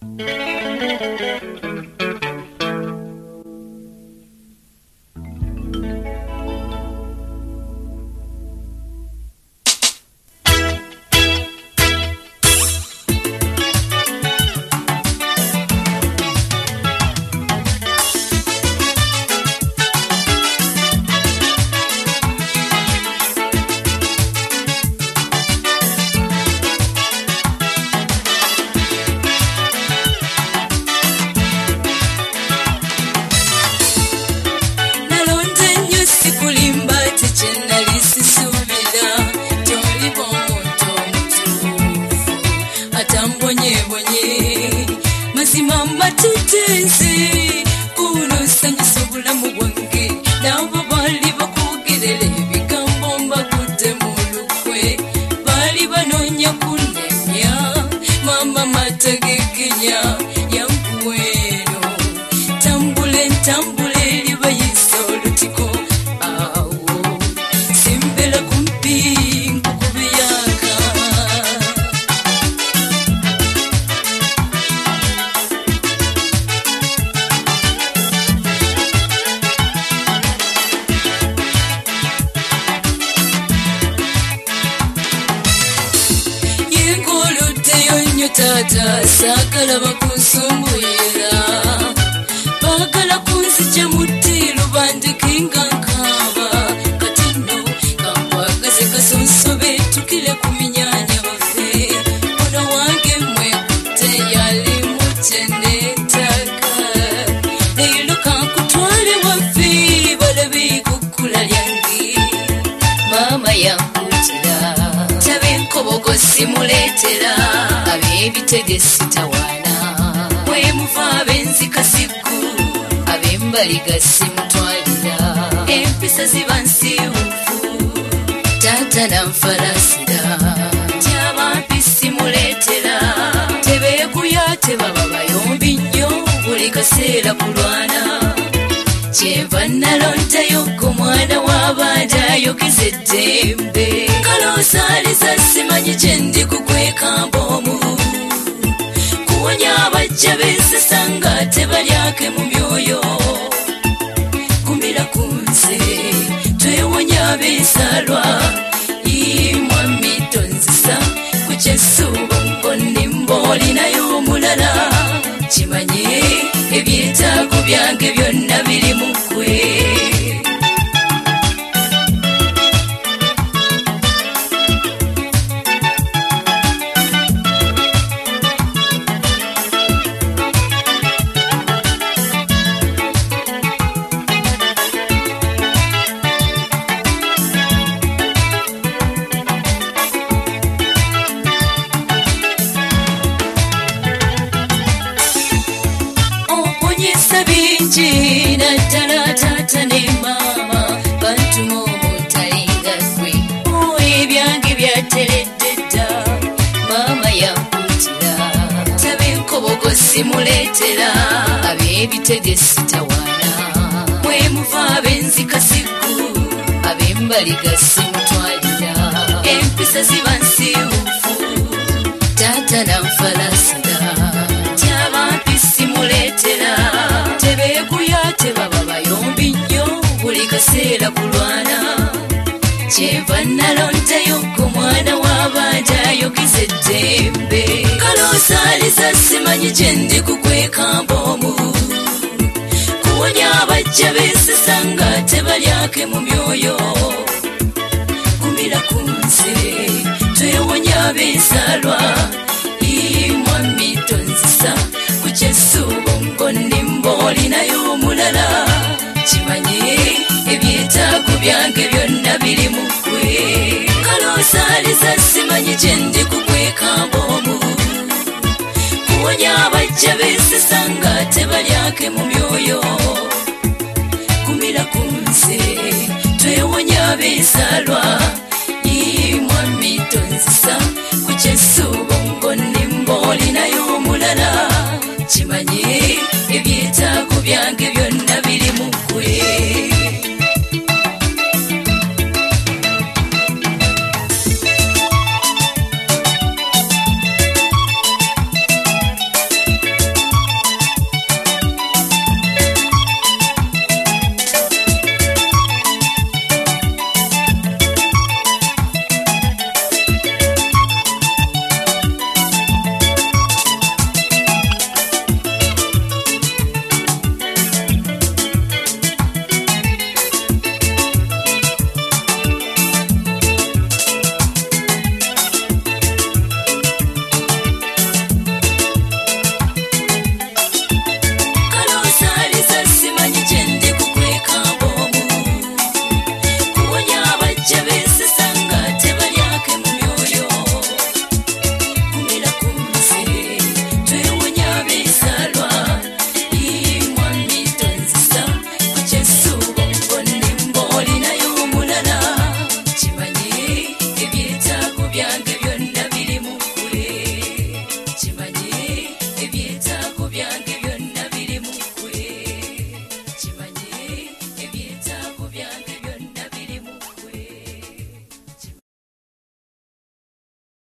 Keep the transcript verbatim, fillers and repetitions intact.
Tata sakala bakunsumbuira bakala kunsicha muti lubandi kinga nkaba katino kampagaze kasonsobe tukile kuminyanya bafe ono wange mwe kute yali mutenetaka eiluka kutwale wafi balabi kukula lyangi mama yankutira tabe nkobogo simuletera ebitegesi tawana we muva benzi kasiku abembali gasimutwalira empisa zibansi ufu tata na mfarasira tyaba pisi muletera tebe kuyate baba bayombi nnyo buli kaseera kulwana kyeva nalonta yoko mwana w'abanda ayogeza eddembe kalosaaliza simanyi kyendi kukwekambomu Wanyabajja besesanga tebalyake mu myoyo kumira kunze twewonya besalwa imwa mitonzisa kuchesuba ngoni mboli nayo mulala kimanye ebyetaago byange byonna biri mukwe Jina tana tata ne mama bantu momo tainga kwe oe byange byateledda mama yakutira tabe nkobogo simuletera abebitegesi tawana mwe muva benzi kasiku abembali gasimutwalira empisa zibansi ufu tata na mfarasira tyaba pisi muletera kuyate baba bayombi nnyo buli kaseera kulwana kyeva nalonta yoko mwana w'abanda ayogeza eddembe kalosaaliza simanyi kyendi kukwekambomu kuwonya abajja besesanga tebalyake mu myoyo kumira kunze twewonya besalwa imwa mitonzisa kuchesubo ngoni mboli nayo mulala kimanye ebyetaago byange byonna biri mukwe kalosaaliza simanyi kyendi kukwekambomu kuwonya abajja besesanga tebalyake mu myoyo kumira kunze twewonya besalwa imwa mitonzisa kuchesubo ngoni mboli nayo mulala kimanye ebyetaago byange